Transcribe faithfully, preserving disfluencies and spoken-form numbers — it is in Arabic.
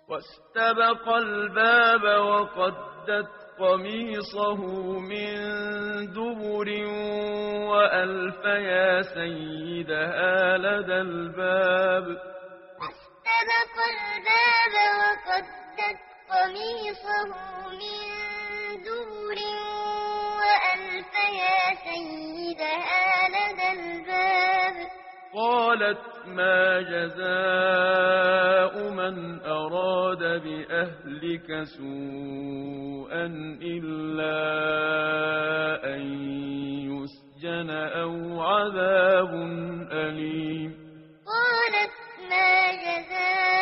واستبق الباب وقدت قميصه من دبر وألف يا سيدها لدى الباب واستبق الباب وقدت قميصه من دبر وألف يا سيدها لدى الباب قالت ما جزاء من أراد بأهلك سوءا إلا أن يسجن أو عذاب أليم قالت ما جزاء